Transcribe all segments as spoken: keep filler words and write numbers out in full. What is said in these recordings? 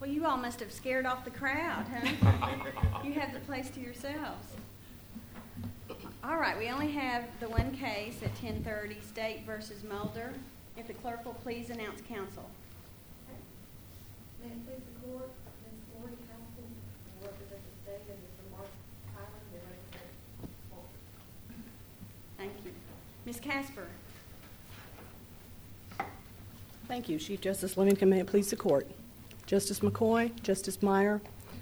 Well, you all must have scared off the crowd, huh? You have the place to yourselves. All right, we only have the one case at ten thirty, State versus Mulder. If the clerk will please announce counsel. May it please the court, Miz Lori Counsel, who represents the state, and Mister Mark Hyland, who represents Mulder. Thank you. Miz Casper. Thank you, Chief Justice Livington. May it please the court. Justice McCoy, Justice Meyer.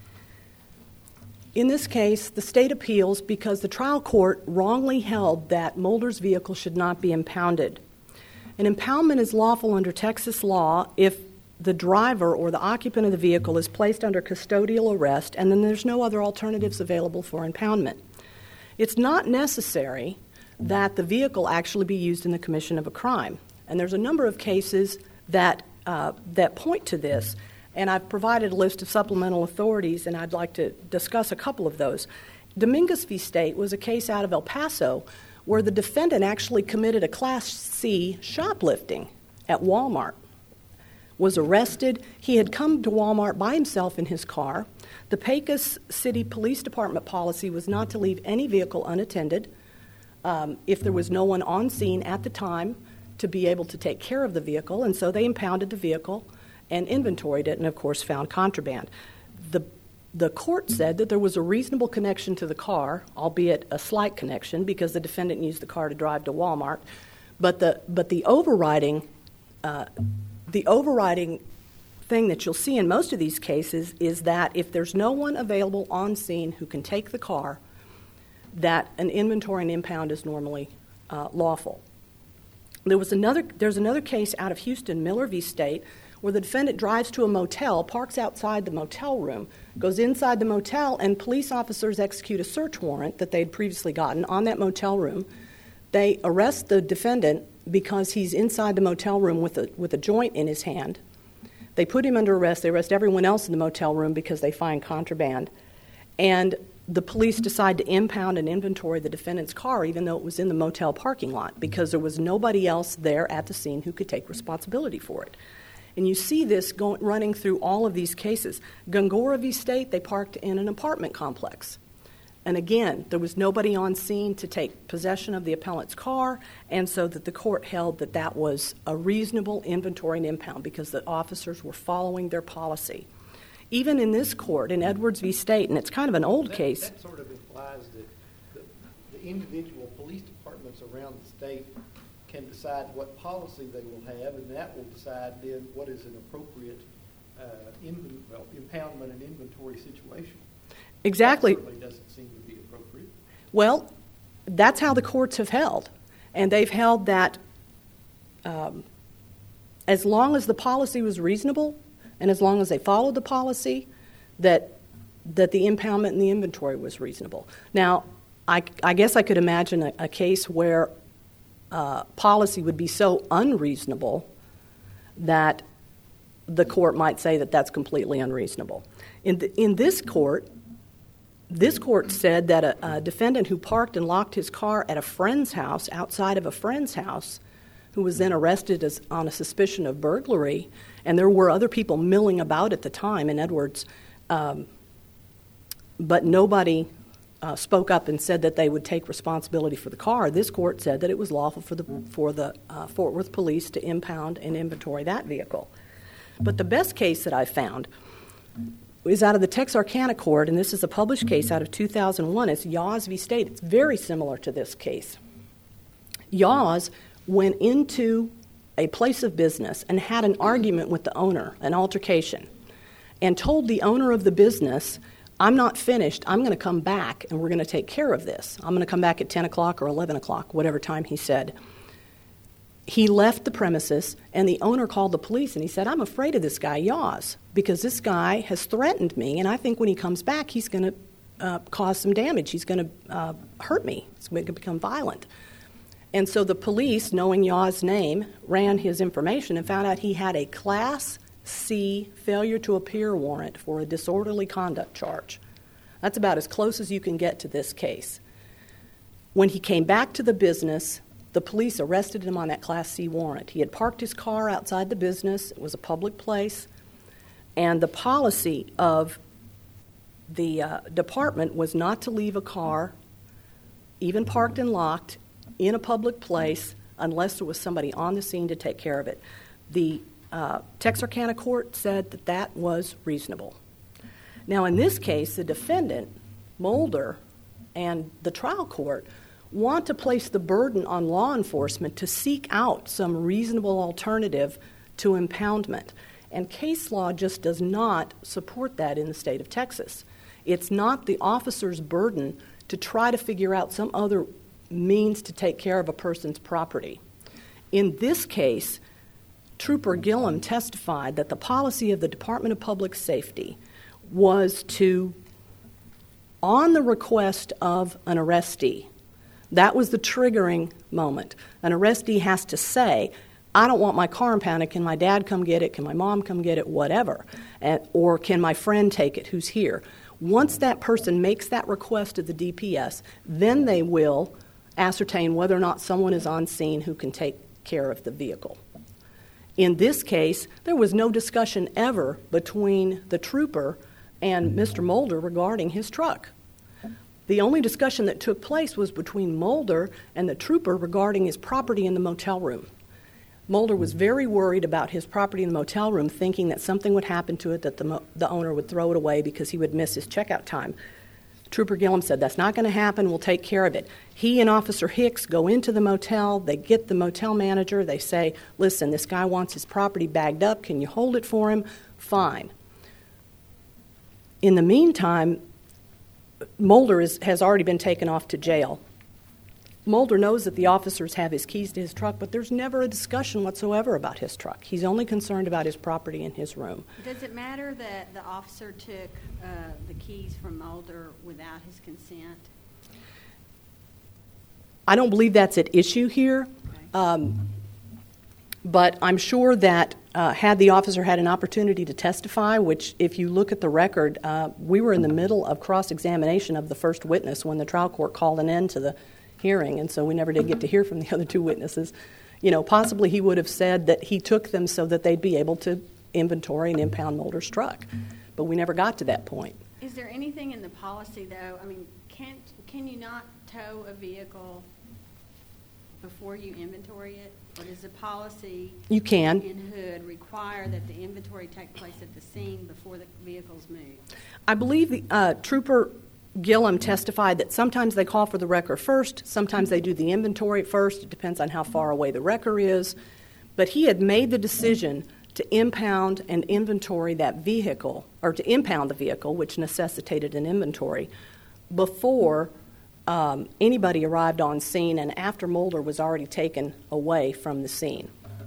In this case, the state appeals because the trial court wrongly held that Mulder's vehicle should not be impounded. An impoundment is lawful under Texas law if the driver or the occupant of the vehicle is placed under custodial arrest and then there's no other alternatives available for impoundment. It's not necessary that the vehicle actually be used in the commission of a crime. And there's a number of cases that uh, that point to this. And I've provided a list of supplemental authorities, and I'd like to discuss a couple of those. Dominguez v. State was a case out of El Paso where the defendant actually committed a Class C shoplifting at Walmart, was arrested. He had come to Walmart by himself in his car. The Pecos City Police Department policy was not to leave any vehicle unattended um, if there was no one on scene at the time to be able to take care of the vehicle, and so they impounded the vehicle and inventoried it and, of course, found contraband. The the court said that there was a reasonable connection to the car, albeit a slight connection, because the defendant used the car to drive to Walmart. But the but the overriding uh, the overriding thing that you'll see in most of these cases is that if there's no one available on scene who can take the car, that an inventory and impound is normally uh, lawful. There was another. There's another case out of Houston, Miller v. State, where the defendant drives to a motel, parks outside the motel room, goes inside the motel, and police officers execute a search warrant that they'd previously gotten on that motel room. They arrest the defendant because he's inside the motel room with a with a joint in his hand. They put him under arrest. They arrest everyone else in the motel room because they find contraband. And the police decide to impound and inventory the defendant's car, even though it was in the motel parking lot, because there was nobody else there at the scene who could take responsibility for it. And you see this going, running through all of these cases. Gongora v. State, they parked in an apartment complex. And again, there was nobody on scene to take possession of the appellant's car, and so that the court held that that was a reasonable inventory and impound because the officers were following their policy. Even in this court, in Edwards v. State, and it's kind of an old that, case. That sort of implies that the, the individual police departments around the state can decide what policy they will have, and that will decide then what is an appropriate uh, in, well, impoundment and inventory situation. Exactly. That certainly doesn't seem to be appropriate. Well, that's how the courts have held. And they've held that um, as long as the policy was reasonable and as long as they followed the policy, that that the impoundment and the inventory was reasonable. Now, I, I guess I could imagine a, a case where uh, policy would be so unreasonable that the court might say that that's completely unreasonable. In the, in this court, this court said that a, a defendant who parked and locked his car at a friend's house, outside of a friend's house, who was then arrested as, on a suspicion of burglary, and there were other people milling about at the time in Edwards, um, but nobody uh, spoke up and said that they would take responsibility for the car. This court said that it was lawful for the for the uh, Fort Worth police to impound and inventory that vehicle. But the best case that I found is out of the Texarkana Court, and this is a published case out of two thousand one. It's Yaws v. State. It's very similar to this case. Yaws went into a place of business and had an argument with the owner, an altercation, and told the owner of the business, I'm not finished, I'm going to come back and we're going to take care of this. I'm going to come back at ten o'clock or eleven o'clock, whatever time he said. He left the premises, and the owner called the police, and he said, I'm afraid of this guy, Yaws, because this guy has threatened me, and I think when he comes back, he's going to uh, cause some damage. He's going to uh, hurt me. It's going to become violent. And so the police, knowing Yaws' name, ran his information and found out he had a Class C failure to appear warrant for a disorderly conduct charge. That's about as close as you can get to this case. When he came back to the business, the police arrested him on that Class C warrant. He had parked his car outside the business. It was a public place. And the policy of the uh, department was not to leave a car, even parked and locked, in a public place unless there was somebody on the scene to take care of it. The uh, Texarkana court said that that was reasonable. Now, in this case, the defendant, Mulder, and the trial court want to place the burden on law enforcement to seek out some reasonable alternative to impoundment. And case law just does not support that in the state of Texas. It's not the officer's burden to try to figure out some other means to take care of a person's property. In this case, Trooper Gillum testified that the policy of the Department of Public Safety was to, on the request of an arrestee, that was the triggering moment. An arrestee has to say, I don't want my car impounded. Can my dad come get it? Can my mom come get it? Whatever. And, or can my friend take it who's here? Once that person makes that request to the D P S, then they will ascertain whether or not someone is on scene who can take care of the vehicle. In this case, there was no discussion ever between the trooper and Mister Mulder regarding his truck. The only discussion that took place was between Mulder and the trooper regarding his property in the motel room. Mulder was very worried about his property in the motel room, thinking that something would happen to it, that the, mo- the owner would throw it away because he would miss his checkout time. Trooper Gillum said, that's not going to happen, we'll take care of it. He and Officer Hicks go into the motel, they get the motel manager, they say, listen, this guy wants his property bagged up, can you hold it for him? Fine. In the meantime, Mulder is, has already been taken off to jail. Mulder knows that the officers have his keys to his truck, but there's never a discussion whatsoever about his truck. He's only concerned about his property in his room. Does it matter that the officer took uh, the keys from Mulder without his consent? I don't believe that's at issue here, Okay. um, but I'm sure that uh, had the officer had an opportunity to testify, which if you look at the record, uh, we were in the middle of cross-examination of the first witness when the trial court called an end to the hearing, and so we never did get to hear from the other two witnesses. You know, possibly he would have said that he took them so that they'd be able to inventory and impound Mulder's truck, but we never got to that point. Is there anything in the policy, though? I mean, can't can you not tow a vehicle before you inventory it? Or does the policy You can. in Hood require that the inventory take place at the scene before the vehicle's moved? I believe the uh, Trooper Gillum testified that sometimes they call for the wrecker first, sometimes they do the inventory first. It depends on how far away the wrecker is. But he had made the decision to impound and inventory that vehicle, or to impound the vehicle, which necessitated an inventory, before um, anybody arrived on scene and after Mulder was already taken away from the scene.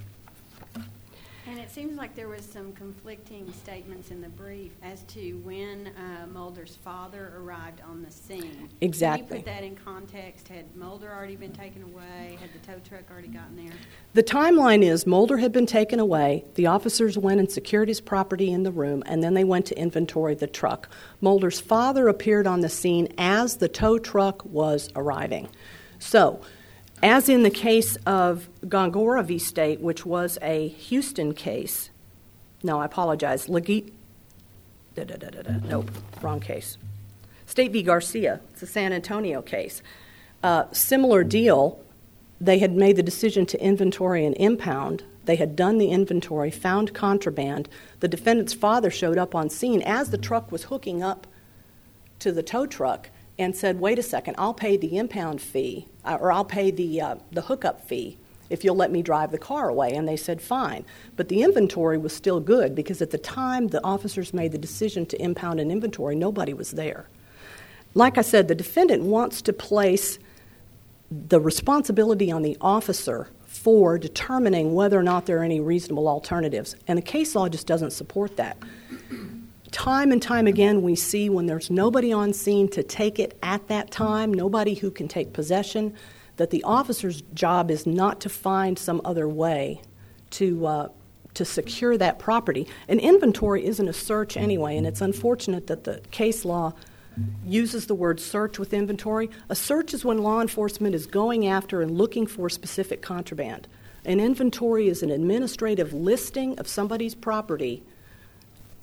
And it seems like there was some conflicting statements in the brief as to when uh, Mulder's father arrived on the scene. Exactly. Can you put that in context? Had Mulder already been taken away? Had the tow truck already gotten there? The timeline is Mulder had been taken away, the officers went and secured his property in the room, and then they went to inventory the truck. Mulder's father appeared on the scene as the tow truck was arriving. So, as in the case of Gongora v. State, which was a Houston case, no, I apologize, Leggett, da, da, da, da, da, nope, wrong case. State v. Garcia, it's a San Antonio case. Uh, similar deal, they had made the decision to inventory and impound. They had done the inventory, found contraband. The defendant's father showed up on scene as the truck was hooking up to the tow truck and said, wait a second, I'll pay the impound fee, uh, or I'll pay the uh, the hookup fee if you'll let me drive the car away. And they said, fine. But the inventory was still good because at the time the officers made the decision to impound an inventory, nobody was there. Like I said, the defendant wants to place the responsibility on the officer for determining whether or not there are any reasonable alternatives. And the case law just doesn't support that. Time and time again, we see when there's nobody on scene to take it at that time, nobody who can take possession, that the officer's job is not to find some other way to uh, to secure that property. An inventory isn't a search anyway, and it's unfortunate that the case law uses the word search with inventory. A search is when law enforcement is going after and looking for specific contraband. An inventory is an administrative listing of somebody's property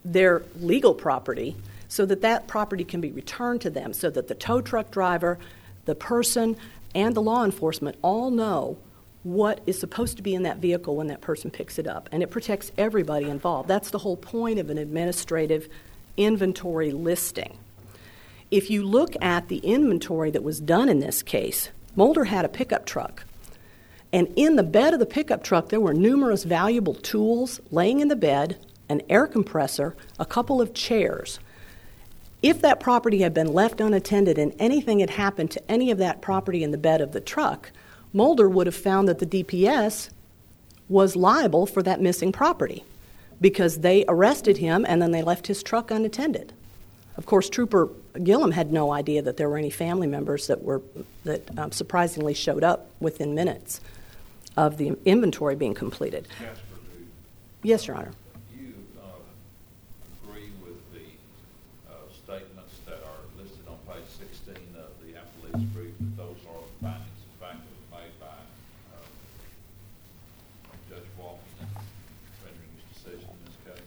their legal property so that that property can be returned to them, so that the tow truck driver, the person, and the law enforcement all know what is supposed to be in that vehicle when that person picks it up. And it protects everybody involved. That's the whole point of an administrative inventory listing. If you look at the inventory that was done in this case, Mulder had a pickup truck. And in the bed of the pickup truck, there were numerous valuable tools laying in the bed, an air compressor, a couple of chairs. If that property had been left unattended and anything had happened to any of that property in the bed of the truck, Mulder would have found that the D P S was liable for that missing property because they arrested him and then they left his truck unattended. Of course, Trooper Gillum had no idea that there were any family members that were that um, surprisingly showed up within minutes of the inventory being completed. Jasper, do Yes, Your Honor. you uh, agree with the uh, statements that are listed on page sixteen of the appellee's brief that those are the findings of fact that were made by uh, Judge Walton in rendering his decision in this case?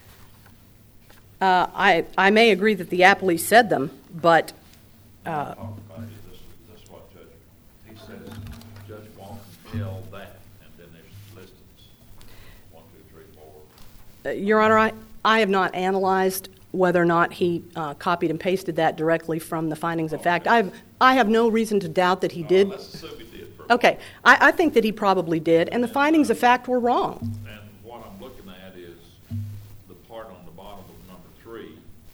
Uh, I, I may agree that the appellee said them, but uh, Talk about it. This, this is what Judge, he says, Judge Walton held that, and then there's listings, one, two, three, four. uh, Your Honor, I, I have not analyzed whether or not he uh, copied and pasted that directly from the findings of fact. I've, I have no reason to doubt that he did. Uh, let's assume he did. For Okay, I, I think that he probably did, and the findings of fact were wrong. And what I'm looking at is the part on the bottom of number three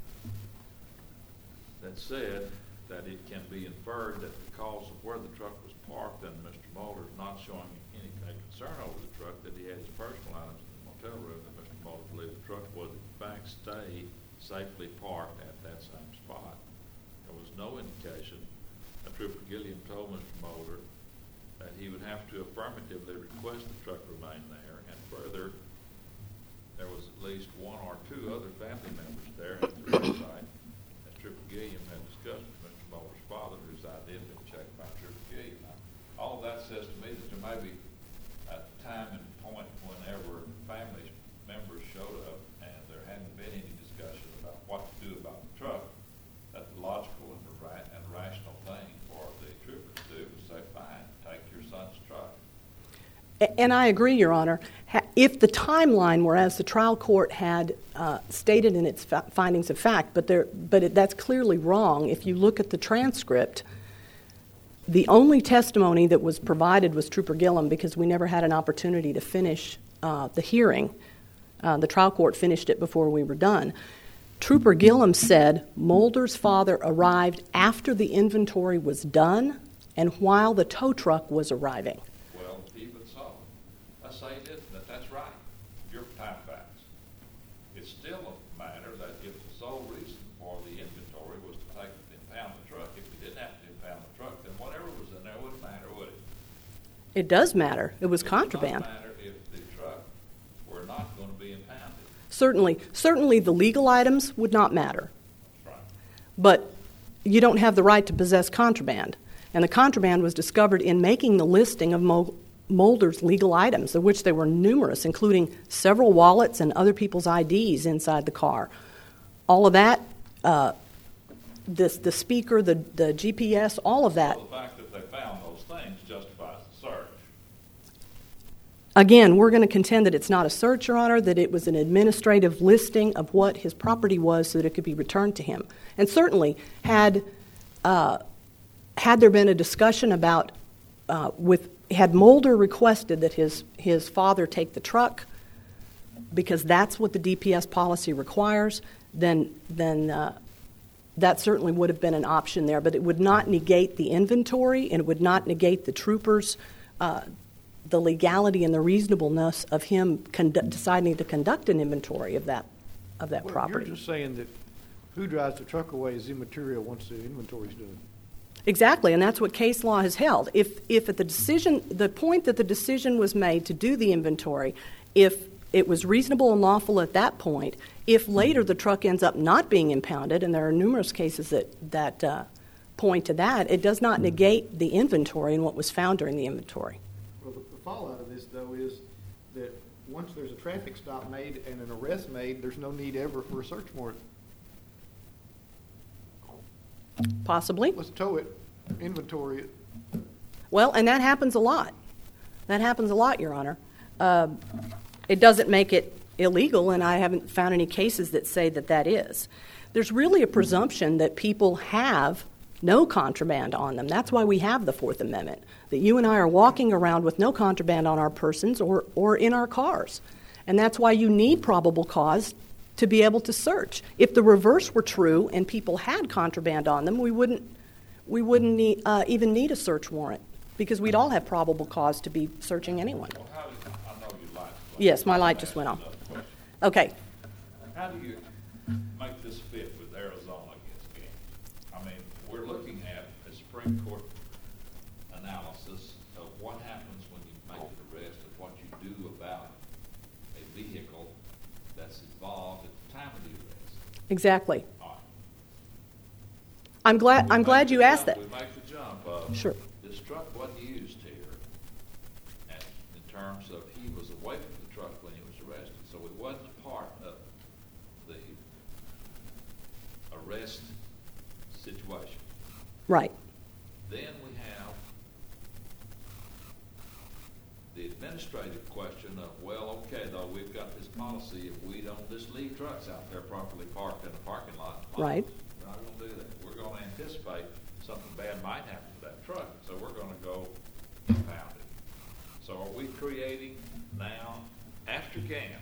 that said that it can be inferred that because of where the truck was parked and Mister Mulder is not showing any kind of concern over the truck, that he had his personal items in the motel room, that Mister Mulder believed the truck was in fact stayed safely parked at that same spot. There was no indication that Trooper Gilliam told Mister Mulder that he would have to affirmatively request the truck remain there, and further, there was at least one or two other family members there at the real site, as Trooper Gilliam had discussed with Mister Mulder's father, whose I did been checked by Trooper Gilliam. Now, all of that says to me that there may be a time and point whenever family members showed up and there hadn't been any discussion about what to do about the truck, that the logical and the right and rational thing for the trooper to do was say, fine, take your son's truck. And I agree, Your Honor. If the timeline were as the trial court had uh, stated in its fa- findings of fact, but there, but it, that's clearly wrong. If you look at the transcript, the only testimony that was provided was Trooper Gillum because we never had an opportunity to finish uh, the hearing. Uh, the trial court finished it before we were done. Trooper Gillum said Mulder's father arrived after the inventory was done and while the tow truck was arriving. Well, even so, let's say it isn't, that that's right, your time facts. It's still a matter that if the sole reason for the inventory was to take impound the truck, if you didn't have to impound the truck, then whatever was in there wouldn't matter, would it? It does matter. It was It contraband. does not matter if the truck were not going to be impounded. Certainly, certainly the legal items would not matter. That's right. But you don't have the right to possess contraband. And the contraband was discovered in making the listing of Mul- Mulder's legal items, of which there were numerous, including several wallets and other people's I Ds inside the car. All of that, uh, this, the speaker, the, the G P S, all of that. So the fact that they found those things justifies the search. Again, we're going to contend that it's not a search, Your Honor, that it was an administrative listing of what his property was so that it could be returned to him. And certainly, had uh, had there been a discussion about, uh, with had Mulder requested that his, his father take the truck, because that's what the D P S policy requires, then, then uh, that certainly would have been an option there. But it would not negate the inventory, and it would not negate the troopers' uh, the legality and the reasonableness of him condu- deciding to conduct an inventory of that of that Well, property. You're just saying that who drives the truck away is immaterial once the inventory's done. Exactly, and that's what case law has held. If if at the decision, the point that the decision was made to do the inventory, if it was reasonable and lawful at that point, if later the truck ends up not being impounded, and there are numerous cases that that uh, point to that, it does not negate the inventory and what was found during the inventory. Well, the, the fallout of this, though, is that once there's a traffic stop made and an arrest made, there's no need ever for a search warrant. Possibly. Let's tow it, inventory it. Well, and that happens a lot. That happens a lot, Your Honor. Uh, it doesn't make it illegal, and I haven't found any cases that say that that is. There's really a presumption that people have no contraband on them. That's why we have the Fourth Amendment, that you and I are walking around with no contraband on our persons or, or in our cars. And that's why you need probable cause to be able to search. If the reverse were true and people had contraband on them, we wouldn't, we wouldn't need, uh, even need a search warrant, because we'd all have probable cause to be searching anyone. Well, how do you, I know your light. Yes, my light just went on. Okay. How do you make this fit with Arizona against gangs? I mean, we're looking at a Supreme Court analysis of what happens when you make an arrest and what you do about a vehicle that's involved at the time of the arrest. Exactly. All right. I'm glad. We I'm make glad the you asked jump- that. We make the jump of. Sure. This truck wasn't used here, and in terms of he was away from the truck when he was arrested, so it wasn't a part of the arrest situation. Right. Then we have the administrative question of, well, okay, though, we've got this policy, if we don't just leave trucks out there properly parked in the parking lot. Right. We're not gonna do that. We're gonna anticipate something bad might happen to that truck, so we're gonna go impound it. So are we creating now, after Gantt,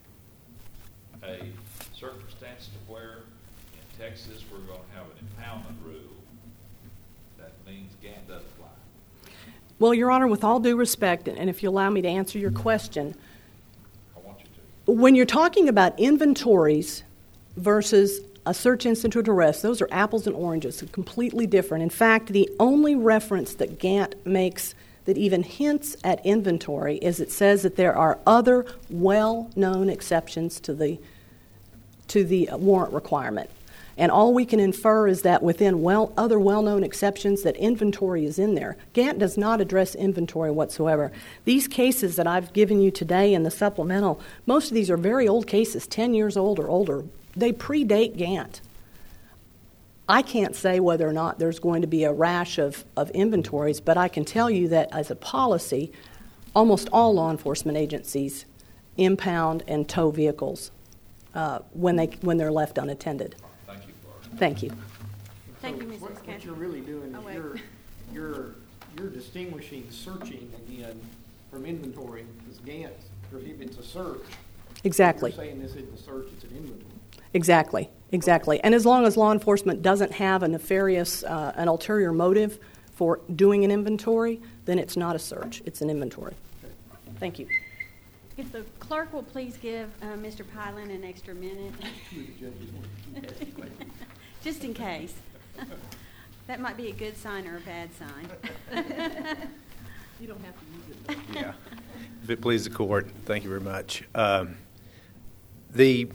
a circumstance to where in Texas we're gonna have an impoundment rule that means Gantt doesn't apply? Well, Your Honor, with all due respect, and if you allow me to answer your question, I want you to. when you're talking about inventories versus a search incident arrest, those are apples and oranges, completely different. In fact, the only reference that Gantt makes that even hints at inventory is it says that there are other well-known exceptions to the to the warrant requirement. And all we can infer is that within well other well-known exceptions that inventory is in there. Gantt does not address inventory whatsoever. These cases that I've given you today in the supplemental, most of these are very old cases, ten years old or older. They predate Gantt. I can't say whether or not there's going to be a rash of, of inventories, but I can tell you that as a policy, almost all law enforcement agencies impound and tow vehicles uh, when they when they're left unattended. Thank you, Barbara. Thank you. Thank So you, Missus what- What Catherine. you're really doing Oh, is wait. you're, you're, you're distinguishing searching again from inventory, because Gantt prohibits a search. Exactly. You're saying this isn't a search, it's an inventory. Exactly. Exactly. And as long as law enforcement doesn't have a nefarious, uh, an ulterior motive for doing an inventory, then it's not a search. It's an inventory. Thank you. If the clerk will please give uh, Mister Pylan an extra minute, Two of the judges want to keep asking questions. just in case. That might be a good sign or a bad sign. You don't have to use it. Yeah. If it pleases the court, thank you very much. Um, the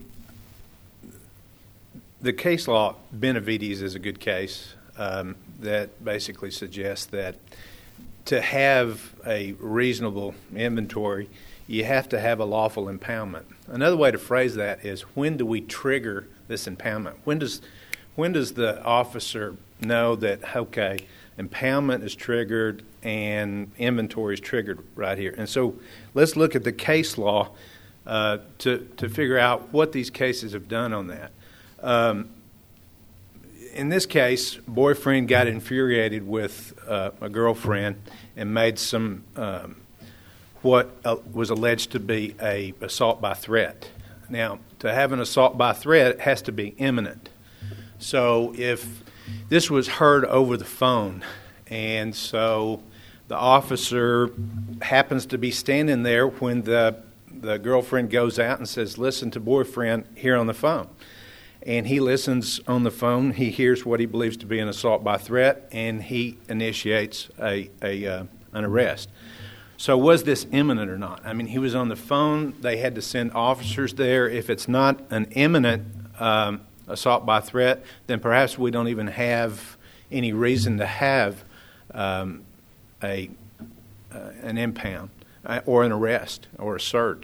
the case law, Benavides is a good case um, that basically suggests that to have a reasonable inventory, you have to have a lawful impoundment. Another way to phrase that is, when do we trigger this impoundment? When does when does the officer know that, okay, impoundment is triggered and inventory is triggered right here? And so let's look at the case law uh, to, to figure out what these cases have done on that. Um, in this case, boyfriend got infuriated with uh, a girlfriend and made some um, what uh, was alleged to be a assault by threat. Now, to have an assault by threat, it has to be imminent. So if this was heard over the phone, and so the officer happens to be standing there when the the girlfriend goes out and says, "Listen to boyfriend here on the phone," and he listens on the phone, he hears what he believes to be an assault by threat, and he initiates a, a uh, an arrest. So was this imminent or not? I mean, he was on the phone. They had to send officers there. If it's not an imminent um, assault by threat, then perhaps we don't even have any reason to have um, a uh, an impound uh, or an arrest or a search.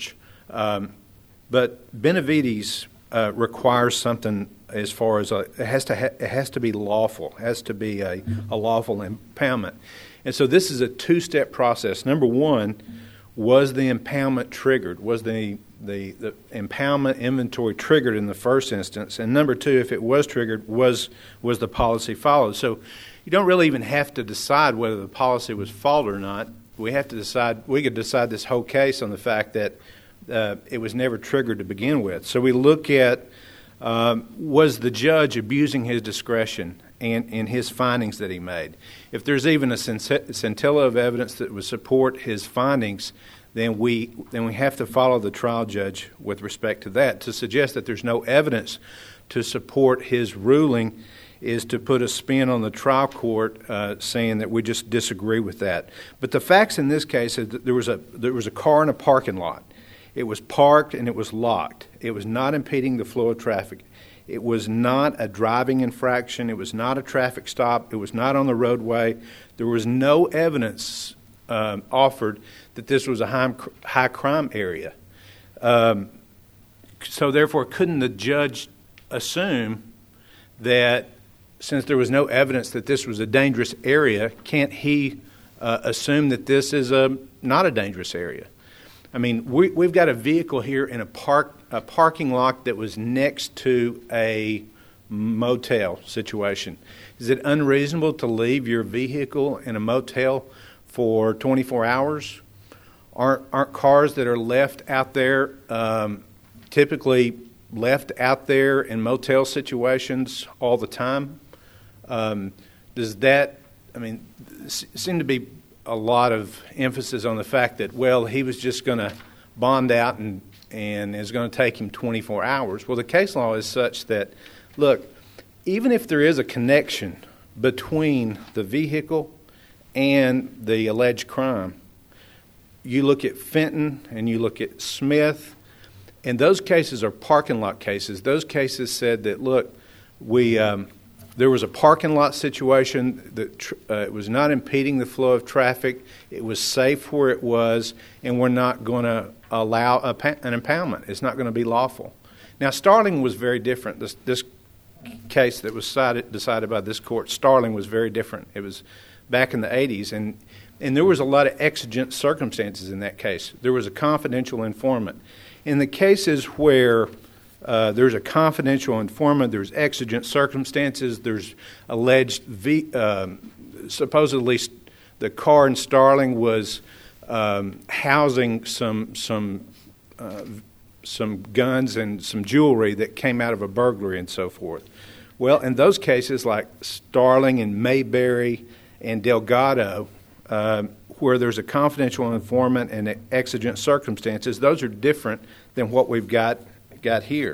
Um, but Benavides uh, requires something as far as a, it has to ha- it has to be lawful, it has to be a, a lawful impoundment. And so this is a two-step process. Number one, was the impoundment triggered? Was the, the, the impoundment inventory triggered in the first instance? And number two, if it was triggered, was was the policy followed? So you don't really even have to decide whether the policy was followed or not. We have to decide, we could decide this whole case on the fact that uh, it was never triggered to begin with. So we look at, um, was the judge abusing his discretion and in his findings that he made? If there's even a scintilla of evidence that would support his findings, then we then we have to follow the trial judge with respect to that. To suggest that there's no evidence to support his ruling is to put a spin on the trial court, uh, saying that we just disagree with that. But the facts in this case is that there was a there was a car in a parking lot. It was parked and it was locked. It was not impeding the flow of traffic. It was not a driving infraction. It was not a traffic stop. It was not on the roadway. There was no evidence um, offered that this was a high, high crime area. Um, so therefore, couldn't the judge assume that since there was no evidence that this was a dangerous area, can't he uh, assume that this is a not a dangerous area? I mean, we, we've got a vehicle here in a park, a parking lot that was next to a motel situation. Is it unreasonable to leave your vehicle in a motel for twenty-four hours? Aren't aren't cars that are left out there um, typically left out there in motel situations all the time? Um, does that, I mean, seem to be a lot of emphasis on the fact that, well, he was just going to bond out and, and it's going to take him twenty-four hours. Well, the case law is such that, look, even if there is a connection between the vehicle and the alleged crime, you look at Fenton and you look at Smith, and those cases are parking lot cases. Those cases said that, look, we um, there was a parking lot situation that tr- uh, it was not impeding the flow of traffic. It was safe where it was, and we're not going to allow a pa- an impoundment. It's not going to be lawful. Now, Starling was very different. This, this case that was decided, decided by this court, Starling was very different. It was back in the eighties, and and there was a lot of exigent circumstances in that case. There was a confidential informant. In the cases where uh, there's a confidential informant, there's exigent circumstances, there's alleged, v- um, supposedly the car in Starling was um, housing some some uh, some guns and some jewelry that came out of a burglary and so forth. Well, in those cases like Starling and Mayberry and Delgado, uh, where there's a confidential informant and exigent circumstances, those are different than what we've got got here.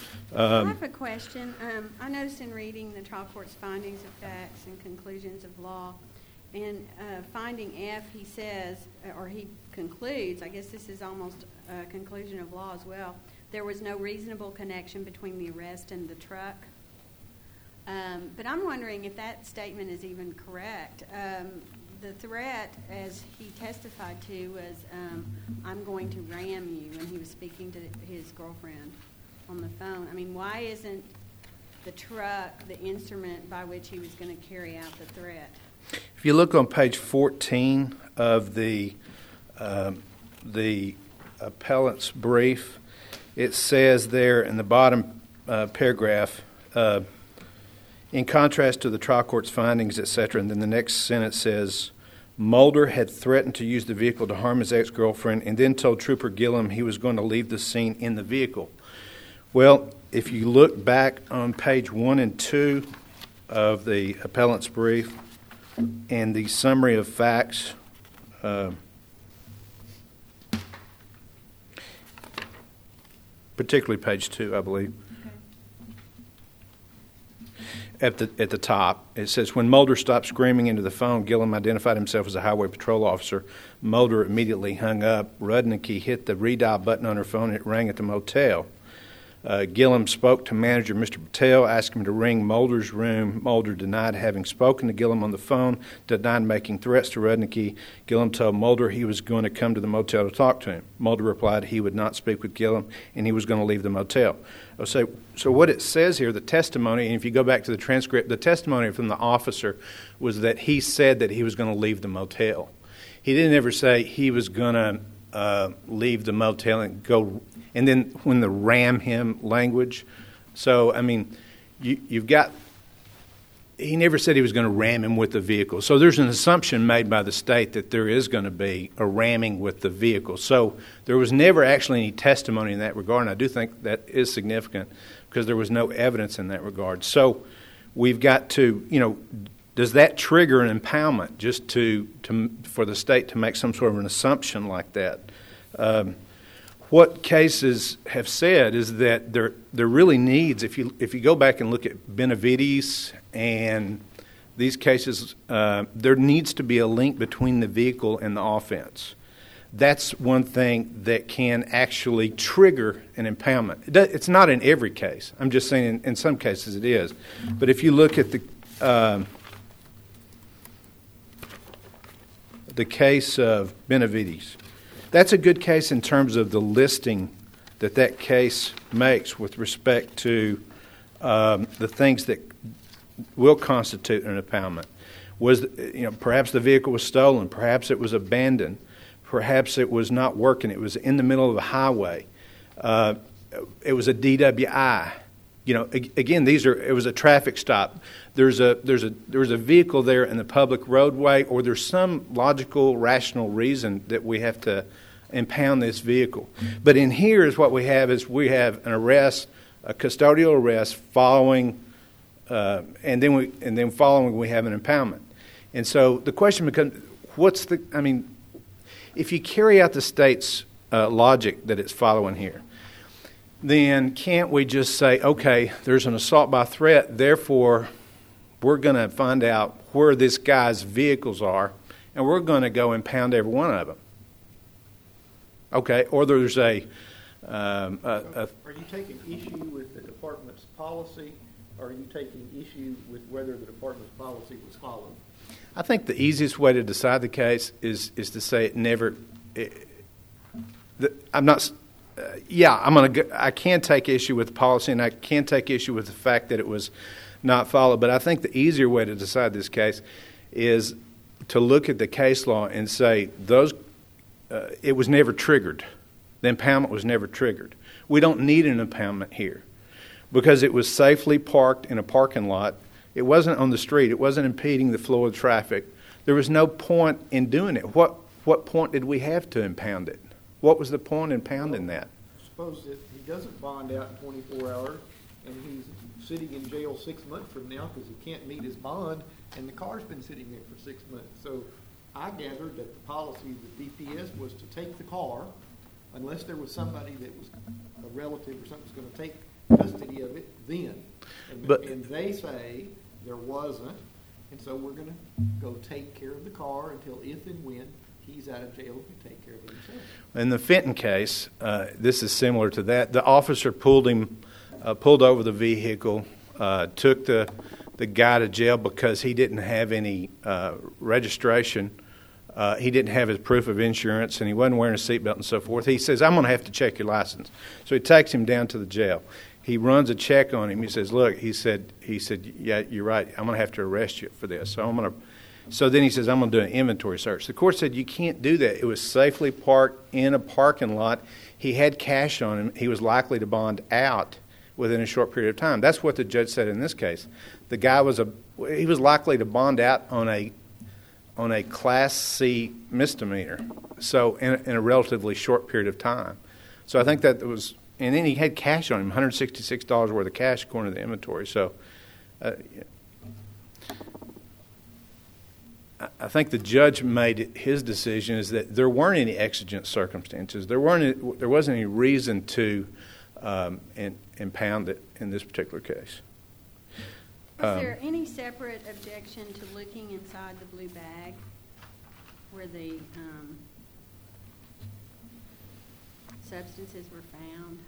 Um, I have a question. Um, I noticed in reading the trial court's findings of facts and conclusions of law, in uh, finding F, he says, or he concludes, I guess this is almost a conclusion of law as well, there was no reasonable connection between the arrest and the truck. Um, but I'm wondering if that statement is even correct. Um, the threat, as he testified to, was, um, I'm going to ram you, when he was speaking to his girlfriend on the phone. I mean, why isn't the truck the instrument by which he was going to carry out the threat? If you look on page fourteen of the um, the appellant's brief, it says there in the bottom uh, paragraph, uh, in contrast to the trial court's findings, et cetera, and then the next sentence says, Mulder had threatened to use the vehicle to harm his ex-girlfriend and then told Trooper Gillum he was going to leave the scene in the vehicle. Well, if you look back on page one and two of the appellant's brief and the summary of facts, uh, particularly page two, I believe, At the at the top, it says, when Mulder stopped screaming into the phone, Gillum identified himself as a highway patrol officer. Mulder immediately hung up. Rudnicki hit the redial button on her phone, and it rang at the motel. Uh, Gillum spoke to manager Mister Patel, asked him to ring Mulder's room. Mulder denied having spoken to Gillum on the phone, denied making threats to Rudnicki. Gillum told Mulder he was going to come to the motel to talk to him. Mulder replied he would not speak with Gillum and he was going to leave the motel. So, so what it says here, the testimony, and if you go back to the transcript, the testimony from the officer was that he said that he was going to leave the motel. He didn't ever say he was going to uh, leave the motel and go. And then when the ram him language, so I mean, you, you've got. He never said he was going to ram him with the vehicle. So there's an assumption made by the state that there is going to be a ramming with the vehicle. So there was never actually any testimony in that regard, and I do think that is significant because there was no evidence in that regard. So we've got to, you know, does that trigger an impoundment just to, to for the state to make some sort of an assumption like that? Um, what cases have said is that there there really needs, if you if you go back and look at Benavides and these cases, uh, there needs to be a link between the vehicle and the offense. That's one thing that can actually trigger an impoundment. It does, it's not in every case. I'm just saying in, in some cases it is. But if you look at the uh, the case of Benavides, that's a good case in terms of the listing that that case makes with respect to um, the things that will constitute an impoundment. Was, you know, perhaps the vehicle was stolen, perhaps it was abandoned, perhaps it was not working, it was in the middle of a highway, uh, it was a D W I. You know, again, these are. It was a traffic stop. There's a there's a there's a vehicle there in the public roadway, or there's some logical, rational reason that we have to impound this vehicle. But in here is what we have is we have an arrest, a custodial arrest following, uh, and then we and then following we have an impoundment. And so the question becomes, what's the? I mean, if you carry out the state's uh, logic that it's following here, then can't we just say, okay, there's an assault by threat, therefore we're going to find out where this guy's vehicles are, and we're going to go impound every one of them. Okay, or there's a... Um, a, a Are you taking issue with the department's policy, or are you taking issue with whether the department's policy was followed? I think the easiest way to decide the case is is to say it never... It, the, I'm not... Uh, yeah, I'm gonna. Go, I can take issue with the policy, and I can take issue with the fact that it was not followed. But I think the easier way to decide this case is to look at the case law and say those. Uh, it was never triggered. The impoundment was never triggered. We don't need an impoundment here because it was safely parked in a parking lot. It wasn't on the street. It wasn't impeding the flow of traffic. There was no point in doing it. What what point did we have to impound it? What was the point in pounding that? Suppose that he doesn't bond out in twenty-four hours and he's sitting in jail six months from now because he can't meet his bond and the car's been sitting there for six months. So I gathered that the policy of the D P S was to take the car unless there was somebody that was a relative or something was going to take custody of it then. And, but, and they say there wasn't, and so we're going to go take care of the car until if and when he's out of jail and take care of himself. In the Fenton case, uh, this is similar to that. The officer pulled him, uh, pulled over the vehicle, uh, took the the guy to jail because he didn't have any uh, registration. Uh, he didn't have his proof of insurance, and he wasn't wearing a seatbelt and so forth. He says, "I'm going to have to check your license." So he takes him down to the jail. He runs a check on him. He says, "Look," he said, "He said, yeah, you're right. I'm going to have to arrest you for this. So I'm going to." So then he says, "I'm going to do an inventory search." The court said, "You can't do that. It was safely parked in a parking lot. He had cash on him. He was likely to bond out within a short period of time." That's what the judge said in this case. The guy was a he was likely to bond out on a on a Class C misdemeanor, so in, in a relatively short period of time. So I think that was, and then he had cash on him, one hundred sixty-six dollars worth of cash according to the inventory. So. Uh, I think the judge made his decision is that there weren't any exigent circumstances. There weren't. Any, there wasn't any reason to um, in, impound it in this particular case. Was Um, there any separate objection to looking inside the blue bag where the um, substances were found, or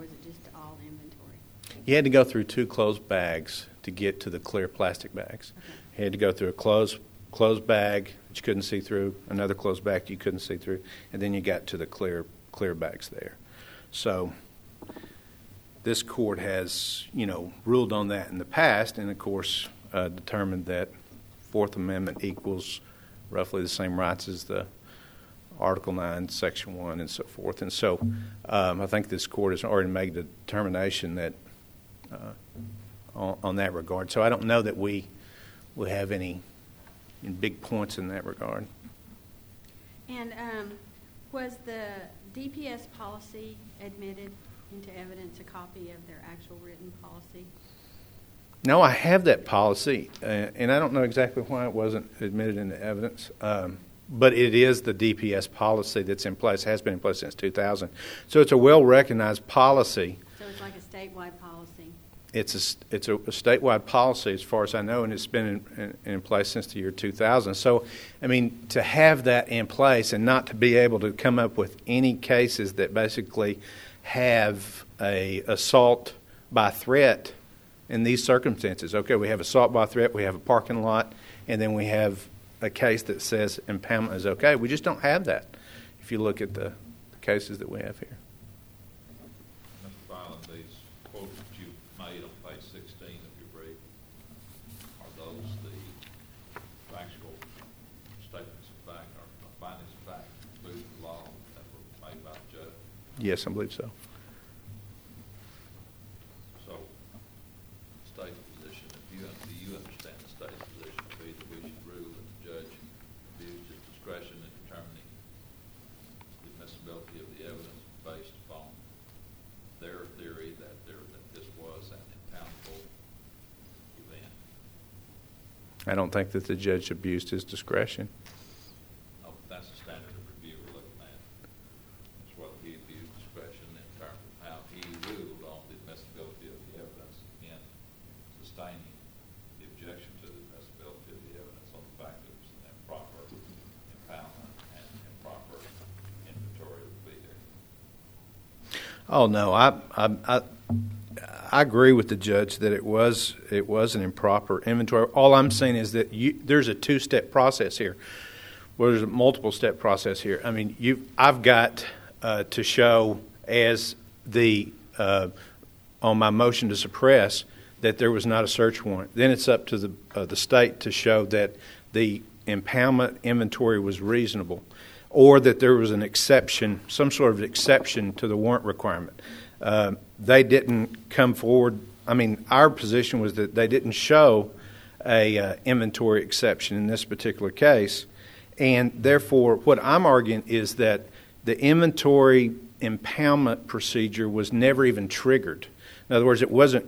was it just all inventory? You had to go through two closed bags to get to the clear plastic bags. Okay. You had to go through a closed closed bag that you couldn't see through, another closed bag you couldn't see through, and then you got to the clear clear bags there. So this court has, you know, ruled on that in the past, and of course uh, determined that Fourth Amendment equals roughly the same rights as the Article nine, Section one, and so forth. And so um, I think this court has already made the determination that uh, on, on that regard. So I don't know that we will have any big points in that regard. And um, was the D P S policy admitted into evidence, a copy of their actual written policy? No, I have that policy, uh, and I don't know exactly why it wasn't admitted into evidence. Um, But it is the D P S policy that's in place, has been in place since two thousand. So it's a well-recognized policy. So it's like a statewide policy? It's a, it's a, a statewide policy as far as I know, and it's been in, in, in place since the year two thousand. So, I mean, to have that in place and not to be able to come up with any cases that basically have a assault by threat in these circumstances. Okay, we have assault by threat, we have a parking lot, and then we have a case that says impoundment is okay. We just don't have that if you look at the, the cases that we have here. Mister Filan, these quotes that you made on page sixteen of your brief, are those the factual statements of fact or findings of fact including the law that were made by the judge? Yes, I believe so. So, state's position, if you, do you understand the state's position to be that we should rule that the judge abused his discretion in determining the admissibility of the evidence based upon their theory that there, that this was an impoundable event? I don't think that the judge abused his discretion. Oh, that's the standard of review we're looking at. It's whether he abused discretion in terms of how he ruled on the admissibility of the evidence in sustaining the objection to the admissibility of the evidence on the fact that it was an improper impoundment and improper inventory would be there. Oh no, I I I, I agree with the judge that it was it was an improper inventory. All I'm saying is that you, there's a two-step process here. Well, there's a multiple-step process here. I mean, you I've got uh, to show as the uh, on my motion to suppress that there was not a search warrant. Then it's up to the uh, the state to show that the impoundment inventory was reasonable, or that there was an exception, some sort of exception to the warrant requirement. Uh, they didn't come forward. I mean, our position was that they didn't show a uh, inventory exception in this particular case, and therefore what I'm arguing is that the inventory impoundment procedure was never even triggered. In other words, it wasn't,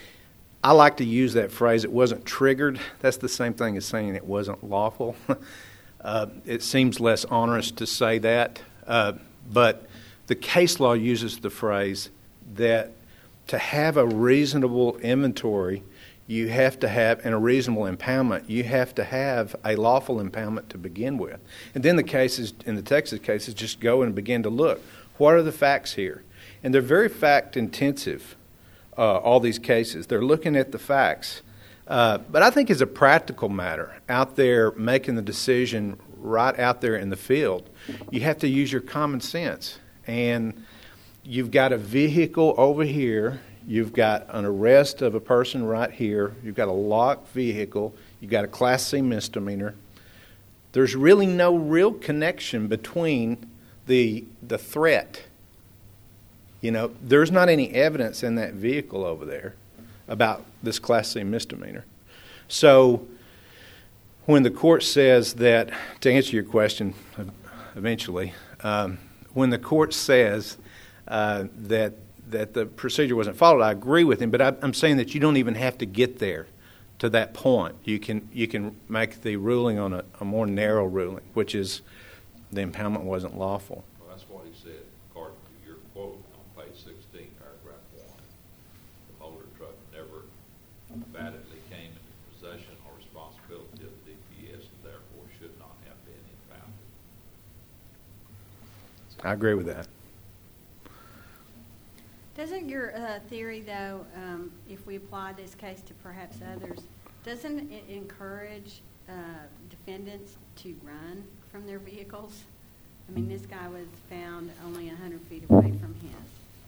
I like to use that phrase, it wasn't triggered. That's the same thing as saying it wasn't lawful. uh, it seems less onerous to say that, uh, but the case law uses the phrase that to have a reasonable inventory, you have to have, and a reasonable impoundment, you have to have a lawful impoundment to begin with. And then the cases, in the Texas cases, just go and begin to look. What are the facts here? And they're very fact-intensive, uh, all these cases. They're looking at the facts. Uh, but I think as a practical matter, out there making the decision right out there in the field, you have to use your common sense. And you've got a vehicle over here. You've got an arrest of a person right here. You've got a locked vehicle. You've got a Class C misdemeanor. There's really no real connection between the the threat. You know, there's not any evidence in that vehicle over there about this Class C misdemeanor. So when the court says that, to answer your question eventually, um, when the court says uh, that that the procedure wasn't followed, I agree with him, but I, I'm saying that you don't even have to get there to that point. You can you can make the ruling on a, a more narrow ruling, which is the impoundment wasn't lawful. Well, that's what he said, according to your quote on page sixteen, paragraph one. The Molder truck never validly came into possession or responsibility of the D P S and therefore should not have been impounded. I agree with that. Doesn't your uh, theory, though, um, if we apply this case to perhaps others, doesn't it encourage uh, defendants to run from their vehicles? I mean, this guy was found only one hundred feet away from his.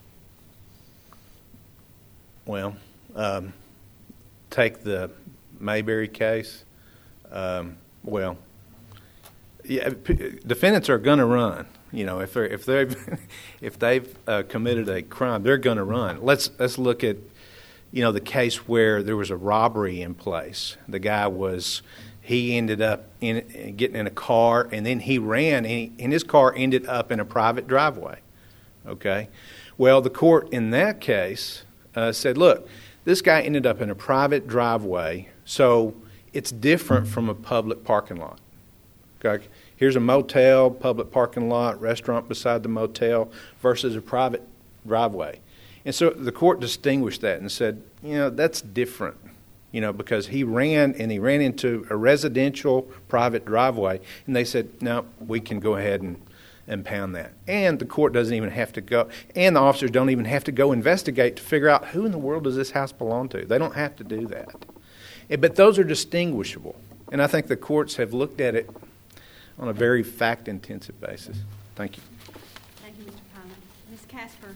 Well, um, take the Mayberry case. Um, well, yeah, p- defendants are going to run. You know, if they're if they've if they've uh, committed a crime, they're going to run. Let's let's look at, you know, the case where there was a robbery in place. The guy was he ended up in getting in a car, and then he ran, and, he, and his car ended up in a private driveway. Okay, well, the court in that case uh, said, look, this guy ended up in a private driveway, so it's different from a public parking lot. Okay. Here's a motel, public parking lot, restaurant beside the motel versus a private driveway. And so the court distinguished that and said, you know, that's different, you know, because he ran and he ran into a residential private driveway. And they said, no, we can go ahead and impound that. And the court doesn't even have to go, and the officers don't even have to go investigate to figure out who in the world does this house belong to. They don't have to do that. But those are distinguishable. And I think the courts have looked at it on a very fact-intensive basis. Thank you. Thank you, Mister Pilot. Miz Casper.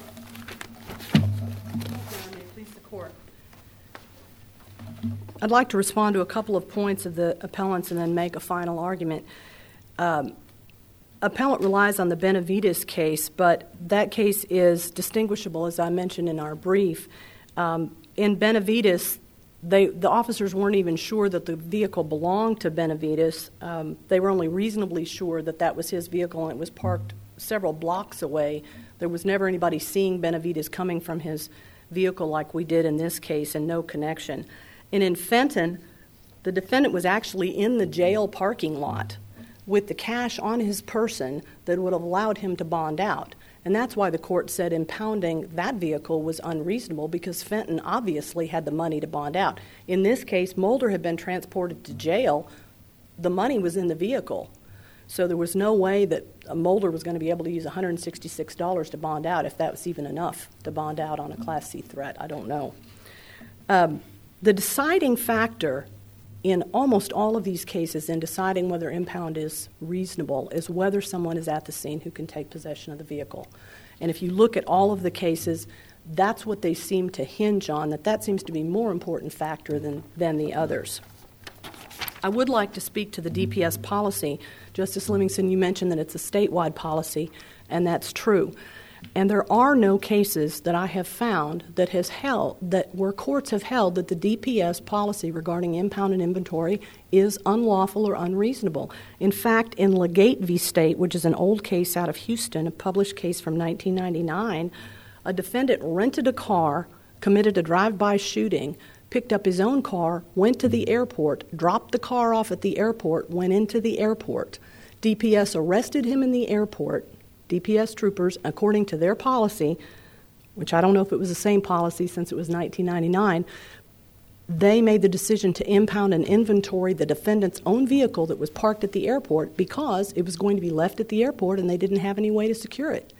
Please, the court. I'd like to respond to a couple of points of the appellants and then make a final argument. Um, appellant relies on the Benavides case, but that case is distinguishable, as I mentioned in our brief. Um, in Benavides, They, the officers weren't even sure that the vehicle belonged to Benavides. Um, they were only reasonably sure that that was his vehicle, and it was parked several blocks away. There was never anybody seeing Benavides coming from his vehicle like we did in this case, and no connection. And in Fenton, the defendant was actually in the jail parking lot with the cash on his person that would have allowed him to bond out. And that's why the court said impounding that vehicle was unreasonable, because Fenton obviously had the money to bond out. In this case, Mulder had been transported to jail. The money was in the vehicle. So there was no way that Mulder was going to be able to use one hundred sixty-six dollars to bond out, if that was even enough to bond out on a Class C threat. I don't know. Um, the deciding factor in almost all of these cases in deciding whether impound is reasonable is whether someone is at the scene who can take possession of the vehicle. And if you look at all of the cases, that's what they seem to hinge on, that that seems to be a more important factor than, than the others. I would like to speak to the D P S policy. Justice Livingston, you mentioned that it's a statewide policy, and that's true. And there are no cases that I have found that has held that where courts have held that the D P S policy regarding impound and inventory is unlawful or unreasonable. In fact, in Legate v. State, which is an old case out of Houston, a published case from nineteen ninety-nine, a defendant rented a car, committed a drive-by shooting, picked up his own car, went to the airport, dropped the car off at the airport, went into the airport. D P S arrested him in the airport. D P S troopers, according to their policy, which I don't know if it was the same policy since it was nineteen ninety-nine, they made the decision to impound and inventory the defendant's own vehicle that was parked at the airport because it was going to be left at the airport and they didn't have any way to secure it.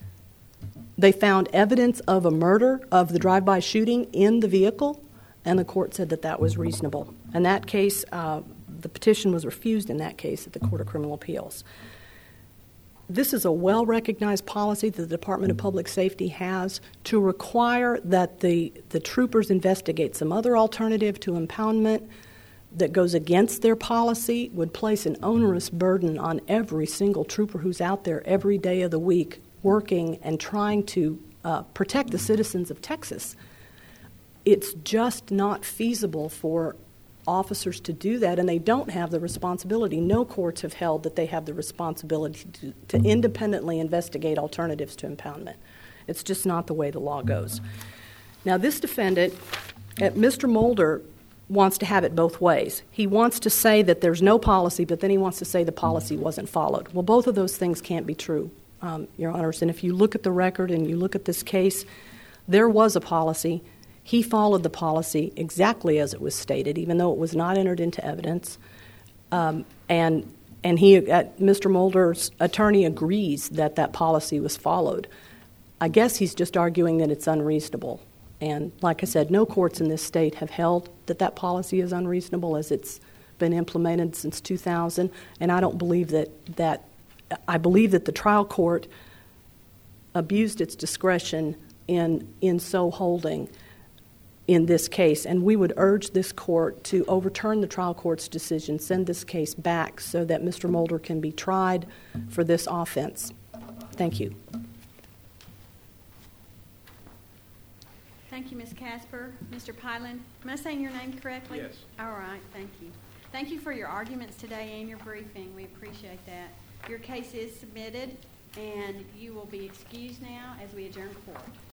They found evidence of a murder, of the drive-by shooting in the vehicle, and the court said that that was reasonable. In that case, uh, the petition was refused in that case at the Court of Criminal Appeals. This is a well-recognized policy that the Department of Public Safety has to require that the, the troopers investigate some other alternative to impoundment that goes against their policy, would place an onerous burden on every single trooper who's out there every day of the week working and trying to uh, protect the citizens of Texas. It's just not feasible for officers to do that, and they don't have the responsibility. No courts have held that they have the responsibility to, to independently investigate alternatives to impoundment. It's just not the way the law goes. Now, this defendant, uh, Mister Mulder, wants to have it both ways. He wants to say that there's no policy, but then he wants to say the policy wasn't followed. Well, both of those things can't be true, um, Your Honors. And if you look at the record and you look at this case, there was a policy. He followed the policy exactly as it was stated, even though it was not entered into evidence. Um, and and he, uh, Mister Mulder's attorney agrees that that policy was followed. I guess he's just arguing that it's unreasonable. And like I said, no courts in this state have held that that policy is unreasonable as it's been implemented since two thousand. And I don't believe that, that I believe that the trial court abused its discretion in, in so holding in this case. And we would urge this court to overturn the trial court's decision, send this case back so that Mister Mulder can be tried for this offense. Thank you. Thank you, Miz Casper. Mister Pyland, am I saying your name correctly? Yes. All right, thank you. Thank you for your arguments today and your briefing. We appreciate that. Your case is submitted, and you will be excused now as we adjourn court.